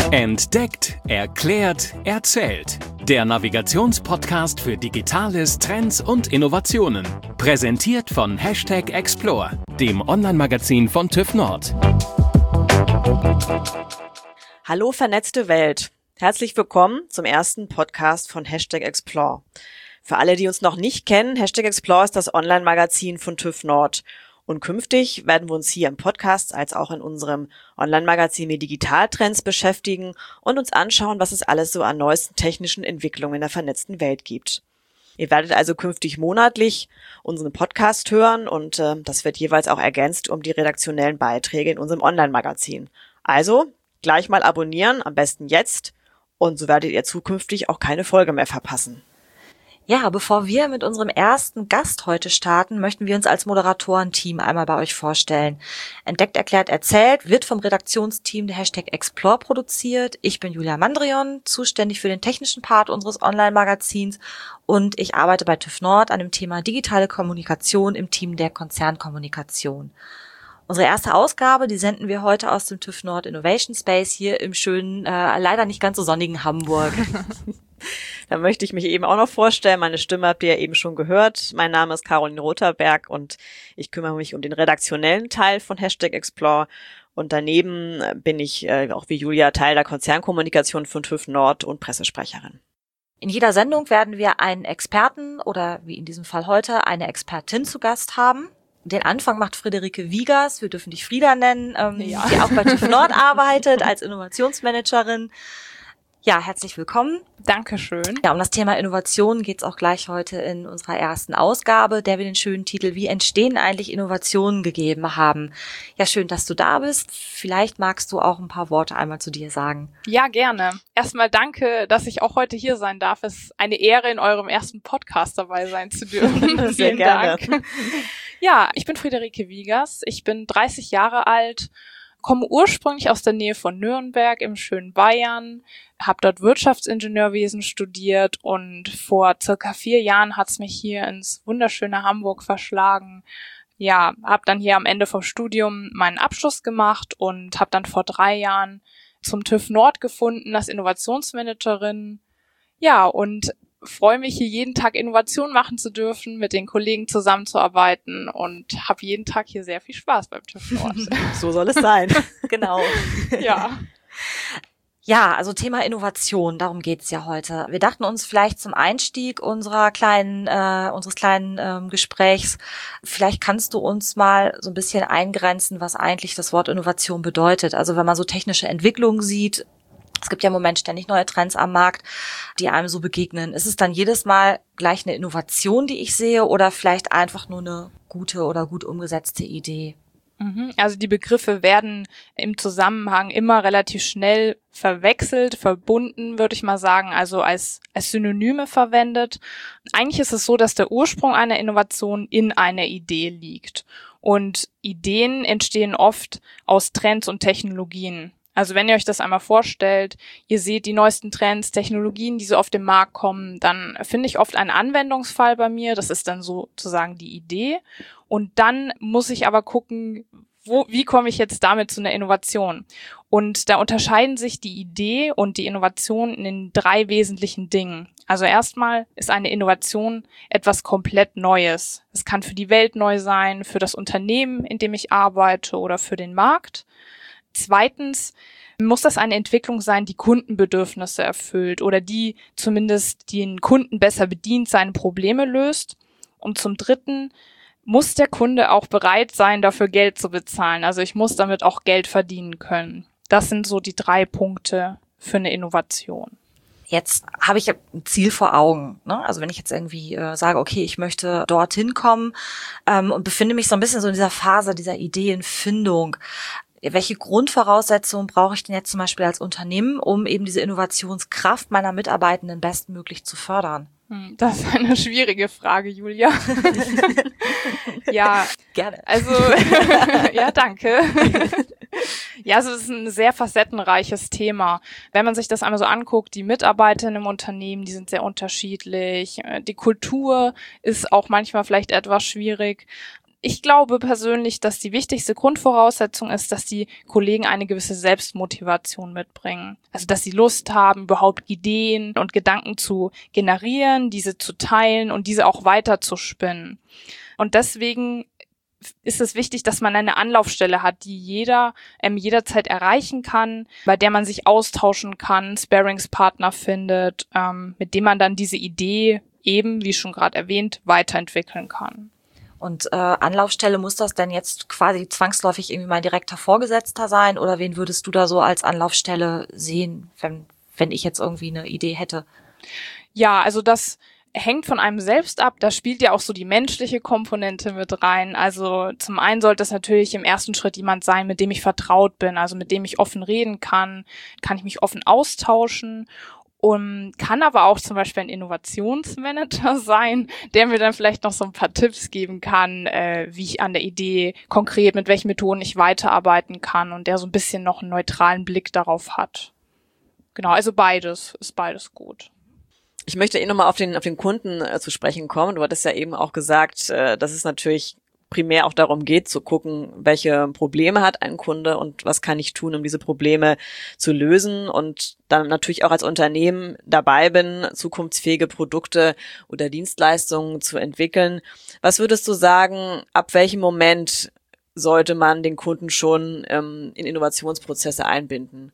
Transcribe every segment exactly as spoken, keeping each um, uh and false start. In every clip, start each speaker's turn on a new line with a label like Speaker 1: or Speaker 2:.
Speaker 1: Entdeckt, erklärt, erzählt. Der Navigationspodcast für Digitales, Trends und Innovationen. Präsentiert von Hashtag Explore, dem Online-Magazin von TÜV Nord.
Speaker 2: Hallo vernetzte Welt. Herzlich willkommen zum ersten Podcast von Hashtag Explore. Für alle, die uns noch nicht kennen, Hashtag Explore ist das Online-Magazin von TÜV Nord. Und künftig werden wir uns hier im Podcast als auch in unserem Online-Magazin mit Digitaltrends beschäftigen und uns anschauen, was es alles so an neuesten technischen Entwicklungen in der vernetzten Welt gibt. Ihr werdet also künftig monatlich unseren Podcast hören und äh, das wird jeweils auch ergänzt um die redaktionellen Beiträge in unserem Online-Magazin. Also gleich mal abonnieren, am besten jetzt, und so werdet ihr zukünftig auch keine Folge mehr verpassen.
Speaker 3: Ja, bevor wir mit unserem ersten Gast heute starten, möchten wir uns als Moderatorenteam einmal bei euch vorstellen. Entdeckt, erklärt, erzählt wird vom Redaktionsteam der Hashtag Explore produziert. Ich bin Julia Mandrion, zuständig für den technischen Part unseres Online-Magazins, und ich arbeite bei TÜV Nord an dem Thema digitale Kommunikation im Team der Konzernkommunikation. Unsere erste Ausgabe, die senden wir heute aus dem TÜV Nord Innovation Space hier im schönen, äh, leider nicht ganz so sonnigen Hamburg.
Speaker 2: Da möchte ich mich eben auch noch vorstellen. Meine Stimme habt ihr ja eben schon gehört. Mein Name ist Caroline Rotherberg und ich kümmere mich um den redaktionellen Teil von Hashtag Explore. Und daneben bin ich, äh, auch wie Julia, Teil der Konzernkommunikation von TÜV Nord und Pressesprecherin.
Speaker 3: In jeder Sendung werden wir einen Experten oder wie in diesem Fall heute eine Expertin zu Gast haben. Den Anfang macht Friederike Wiegers, wir dürfen dich Frieda nennen, ähm, ja. die auch bei TÜV Nord arbeitet als Innovationsmanagerin. Ja, herzlich willkommen.
Speaker 4: Dankeschön.
Speaker 3: Ja, um das Thema Innovation geht's auch gleich heute in unserer ersten Ausgabe, der wir den schönen Titel "Wie entstehen eigentlich Innovationen" gegeben haben. Ja, schön, dass du da bist. Vielleicht magst du auch ein paar Worte einmal zu dir sagen.
Speaker 4: Ja, gerne. Erstmal danke, dass ich auch heute hier sein darf. Es ist eine Ehre, in eurem ersten Podcast dabei sein zu dürfen.
Speaker 2: Sehr
Speaker 4: Vielen
Speaker 2: gerne.
Speaker 4: Dank. Ja, ich bin Friederike Wiegers. Ich bin dreißig Jahre alt, komme ursprünglich aus der Nähe von Nürnberg im schönen Bayern, habe dort Wirtschaftsingenieurwesen studiert und vor circa vier Jahren hat's mich hier ins wunderschöne Hamburg verschlagen. Ja, habe dann hier am Ende vom Studium meinen Abschluss gemacht und habe dann vor drei Jahren zum TÜV Nord gefunden als Innovationsmanagerin. Ja, und freue mich, hier jeden Tag Innovation machen zu dürfen, mit den Kollegen zusammenzuarbeiten und habe jeden Tag hier sehr viel Spaß beim TÜV Nord.
Speaker 2: So soll es sein.
Speaker 3: Genau.
Speaker 4: Ja.
Speaker 3: Ja, also Thema Innovation, darum geht's ja heute. Wir dachten uns vielleicht zum Einstieg unserer kleinen, äh, unseres kleinen ähm, Gesprächs, vielleicht kannst du uns mal so ein bisschen eingrenzen, was eigentlich das Wort Innovation bedeutet. Also wenn man so technische Entwicklungen sieht, es gibt ja im Moment ständig neue Trends am Markt, die einem so begegnen. Ist es dann jedes Mal gleich eine Innovation, die ich sehe, oder vielleicht einfach nur eine gute oder gut umgesetzte Idee?
Speaker 4: Also die Begriffe werden im Zusammenhang immer relativ schnell verwechselt, verbunden, würde ich mal sagen, also als, als Synonyme verwendet. Eigentlich ist es so, dass der Ursprung einer Innovation in einer Idee liegt. Und Ideen entstehen oft aus Trends und Technologien. Also wenn ihr euch das einmal vorstellt, ihr seht die neuesten Trends, Technologien, die so auf den Markt kommen, dann finde ich oft einen Anwendungsfall bei mir. Das ist dann sozusagen die Idee. Und dann muss ich aber gucken, wo, wie komme ich jetzt damit zu einer Innovation? Und da unterscheiden sich die Idee und die Innovation in drei wesentlichen Dingen. Also erstmal ist eine Innovation etwas komplett Neues. Es kann für die Welt neu sein, für das Unternehmen, in dem ich arbeite, oder für den Markt. Zweitens muss das eine Entwicklung sein, die Kundenbedürfnisse erfüllt oder die zumindest den Kunden besser bedient, seine Probleme löst. Und zum Dritten muss der Kunde auch bereit sein, dafür Geld zu bezahlen. Also ich muss damit auch Geld verdienen können. Das sind so die drei Punkte für eine Innovation.
Speaker 3: Jetzt habe ich ein Ziel vor Augen, ne? Also wenn ich jetzt irgendwie äh, sage, okay, ich möchte dorthin kommen ähm, und befinde mich so ein bisschen so in dieser Phase dieser Ideenfindung. Welche Grundvoraussetzungen brauche ich denn jetzt zum Beispiel als Unternehmen, um eben diese Innovationskraft meiner Mitarbeitenden bestmöglich zu fördern?
Speaker 4: Das ist eine schwierige Frage, Julia. Ja,
Speaker 3: gerne.
Speaker 4: Also, ja, danke. Ja, also es ist ein sehr facettenreiches Thema. Wenn man sich das einmal so anguckt, die Mitarbeiter im Unternehmen, die sind sehr unterschiedlich. Die Kultur ist auch manchmal vielleicht etwas schwierig. Ich glaube persönlich, dass die wichtigste Grundvoraussetzung ist, dass die Kollegen eine gewisse Selbstmotivation mitbringen. Also, dass sie Lust haben, überhaupt Ideen und Gedanken zu generieren, diese zu teilen und diese auch weiter zu spinnen. Und deswegen ist es wichtig, dass man eine Anlaufstelle hat, die jeder ähm, jederzeit erreichen kann, bei der man sich austauschen kann, Sparringspartner findet, ähm, mit dem man dann diese Idee eben, wie schon gerade erwähnt, weiterentwickeln kann.
Speaker 3: Und äh, Anlaufstelle, muss das denn jetzt quasi zwangsläufig irgendwie mein direkter Vorgesetzter sein? Oder wen würdest du da so als Anlaufstelle sehen, wenn, wenn ich jetzt irgendwie eine Idee hätte?
Speaker 4: Ja, also das hängt von einem selbst ab. Da spielt ja auch so die menschliche Komponente mit rein. Also zum einen sollte es natürlich im ersten Schritt jemand sein, mit dem ich vertraut bin, also mit dem ich offen reden kann, kann ich mich offen austauschen. Und kann aber auch zum Beispiel ein Innovationsmanager sein, der mir dann vielleicht noch so ein paar Tipps geben kann, äh, wie ich an der Idee konkret, mit welchen Methoden ich weiterarbeiten kann und der so ein bisschen noch einen neutralen Blick darauf hat. Genau, also beides, ist beides gut.
Speaker 2: Ich möchte eh nochmal auf den, auf den Kunden äh, zu sprechen kommen. Du hattest ja eben auch gesagt, äh, dass es natürlich primär auch darum geht, zu gucken, welche Probleme hat ein Kunde und was kann ich tun, um diese Probleme zu lösen, und dann natürlich auch als Unternehmen dabei bin, zukunftsfähige Produkte oder Dienstleistungen zu entwickeln. Was würdest du sagen, ab welchem Moment sollte man den Kunden schon ähm, in Innovationsprozesse einbinden?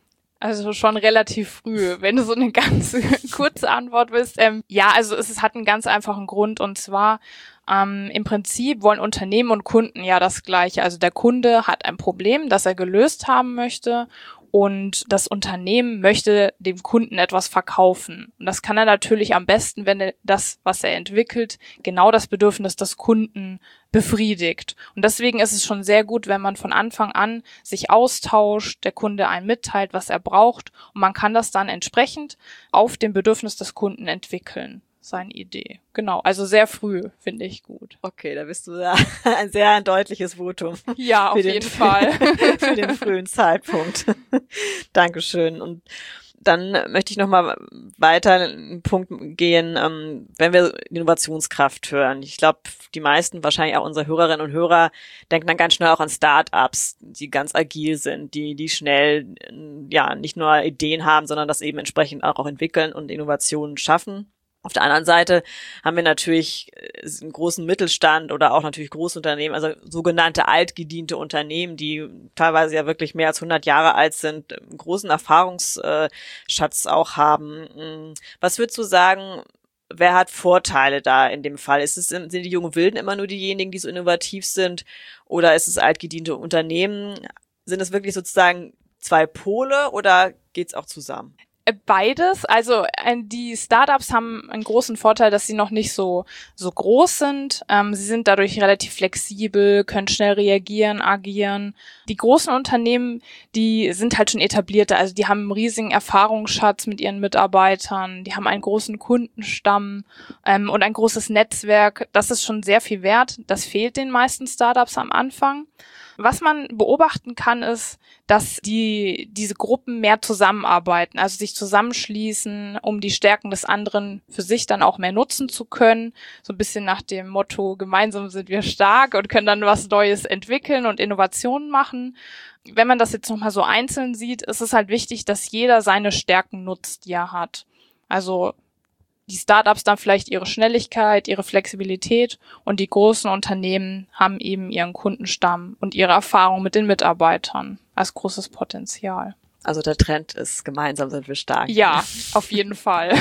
Speaker 4: Also schon relativ früh, wenn du so eine ganz kurze Antwort willst. Ähm, ja, also es, es hat einen ganz einfachen Grund, und zwar ähm, im Prinzip wollen Unternehmen und Kunden ja das Gleiche. Also der Kunde hat ein Problem, das er gelöst haben möchte, und das Unternehmen möchte dem Kunden etwas verkaufen. Und das kann er natürlich am besten, wenn er das, was er entwickelt, genau das Bedürfnis des Kunden befriedigt. Und deswegen ist es schon sehr gut, wenn man von Anfang an sich austauscht, der Kunde einem mitteilt, was er braucht, und man kann das dann entsprechend auf dem Bedürfnis des Kunden entwickeln, seine Idee. Genau, also sehr früh, finde ich gut.
Speaker 2: Okay, da bist du ja ein sehr deutliches Votum.
Speaker 4: Ja, auf
Speaker 2: den,
Speaker 4: jeden Fall.
Speaker 2: Für den frühen Zeitpunkt. Dankeschön. Und dann möchte ich nochmal weiter einen Punkt gehen, ähm, wenn wir Innovationskraft hören. Ich glaube, die meisten, wahrscheinlich auch unsere Hörerinnen und Hörer, denken dann ganz schnell auch an Start-ups, die ganz agil sind, die die schnell ja nicht nur Ideen haben, sondern das eben entsprechend auch, auch entwickeln und Innovationen schaffen. Auf der anderen Seite haben wir natürlich einen großen Mittelstand oder auch natürlich Großunternehmen, also sogenannte altgediente Unternehmen, die teilweise ja wirklich mehr als hundert Jahre alt sind, einen großen Erfahrungsschatz auch haben. Was würdest du sagen, wer hat Vorteile da in dem Fall? Ist es, sind die jungen Wilden immer nur diejenigen, die so innovativ sind, oder ist es altgediente Unternehmen? Sind es wirklich sozusagen zwei Pole oder geht's auch zusammen?
Speaker 4: Beides. Also die Startups haben einen großen Vorteil, dass sie noch nicht so so groß sind. Ähm, sie sind dadurch relativ flexibel, können schnell reagieren, agieren. Die großen Unternehmen, die sind halt schon etablierte. Also die haben einen riesigen Erfahrungsschatz mit ihren Mitarbeitern. Die haben einen großen Kundenstamm ähm, und ein großes Netzwerk. Das ist schon sehr viel wert. Das fehlt den meisten Startups am Anfang. Was man beobachten kann, ist, dass die diese Gruppen mehr zusammenarbeiten, also sich zusammenschließen, um die Stärken des anderen für sich dann auch mehr nutzen zu können. So ein bisschen nach dem Motto, gemeinsam sind wir stark, und können dann was Neues entwickeln und Innovationen machen. Wenn man das jetzt nochmal so einzeln sieht, ist es halt wichtig, dass jeder seine Stärken nutzt, die er hat. Also die Startups dann vielleicht ihre Schnelligkeit, ihre Flexibilität, und die großen Unternehmen haben eben ihren Kundenstamm und ihre Erfahrung mit den Mitarbeitern als großes Potenzial.
Speaker 2: Also der Trend ist, gemeinsam sind wir stark.
Speaker 4: Ja, auf jeden Fall.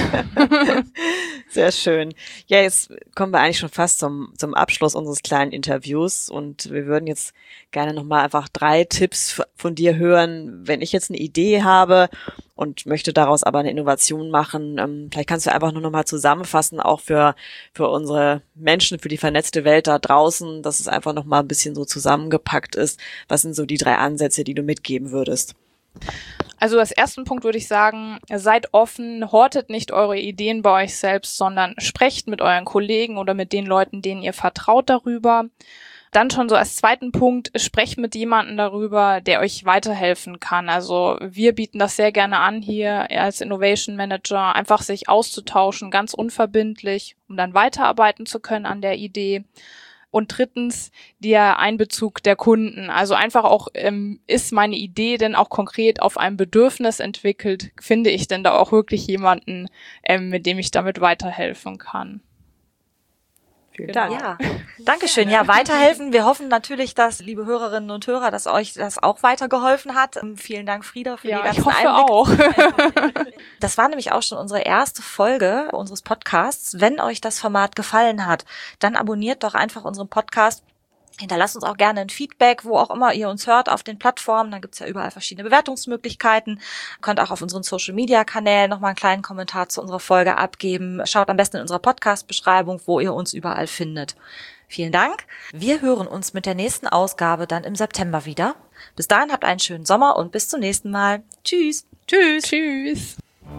Speaker 2: Sehr schön. Ja, jetzt kommen wir eigentlich schon fast zum, zum Abschluss unseres kleinen Interviews, und wir würden jetzt gerne nochmal einfach drei Tipps von dir hören, wenn ich jetzt eine Idee habe und möchte daraus aber eine Innovation machen. Ähm, vielleicht kannst du einfach nur nochmal zusammenfassen, auch für, für unsere Menschen, für die vernetzte Welt da draußen, dass es einfach nochmal ein bisschen so zusammengepackt ist. Was sind so die drei Ansätze, die du mitgeben würdest?
Speaker 4: Also als ersten Punkt würde ich sagen, seid offen, hortet nicht eure Ideen bei euch selbst, sondern sprecht mit euren Kollegen oder mit den Leuten, denen ihr vertraut, darüber. Dann schon so als zweiten Punkt, sprecht mit jemandem darüber, der euch weiterhelfen kann. Also wir bieten das sehr gerne an hier als Innovation Manager, einfach sich auszutauschen, ganz unverbindlich, um dann weiterarbeiten zu können an der Idee. Und drittens der Einbezug der Kunden. Also einfach auch, ähm, ist meine Idee denn auch konkret auf ein Bedürfnis entwickelt? Finde ich denn da auch wirklich jemanden, ähm, mit dem ich damit weiterhelfen kann?
Speaker 2: Vielen Dank.
Speaker 3: Ja, Dankeschön. Ja, weiterhelfen. Wir hoffen natürlich, dass, liebe Hörerinnen und Hörer, dass euch das auch weitergeholfen hat. Ähm, vielen Dank, Frieda, für
Speaker 4: Ja,
Speaker 3: die ganzen
Speaker 4: ich hoffe
Speaker 3: Einblicke.
Speaker 4: auch.
Speaker 3: Das war nämlich auch schon unsere erste Folge unseres Podcasts. Wenn euch das Format gefallen hat, dann abonniert doch einfach unseren Podcast. Hinterlasst uns auch gerne ein Feedback, wo auch immer ihr uns hört, auf den Plattformen. Da gibt's ja überall verschiedene Bewertungsmöglichkeiten. Ihr könnt auch auf unseren Social-Media-Kanälen nochmal einen kleinen Kommentar zu unserer Folge abgeben. Schaut am besten in unserer Podcast-Beschreibung, wo ihr uns überall findet. Vielen Dank. Wir hören uns mit der nächsten Ausgabe dann im September wieder. Bis dahin habt einen schönen Sommer und bis zum nächsten Mal. Tschüss.
Speaker 4: Tschüss. Tschüss.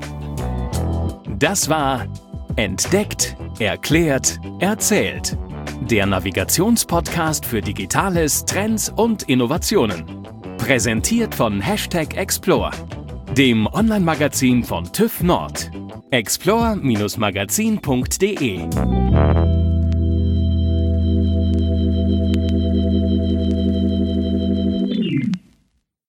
Speaker 1: Das war Entdeckt, Erklärt, Erzählt. Der Navigationspodcast für Digitales, Trends und Innovationen. Präsentiert von Hashtag Explore, dem Online-Magazin von TÜV Nord. explore Bindestrich magazin Punkt de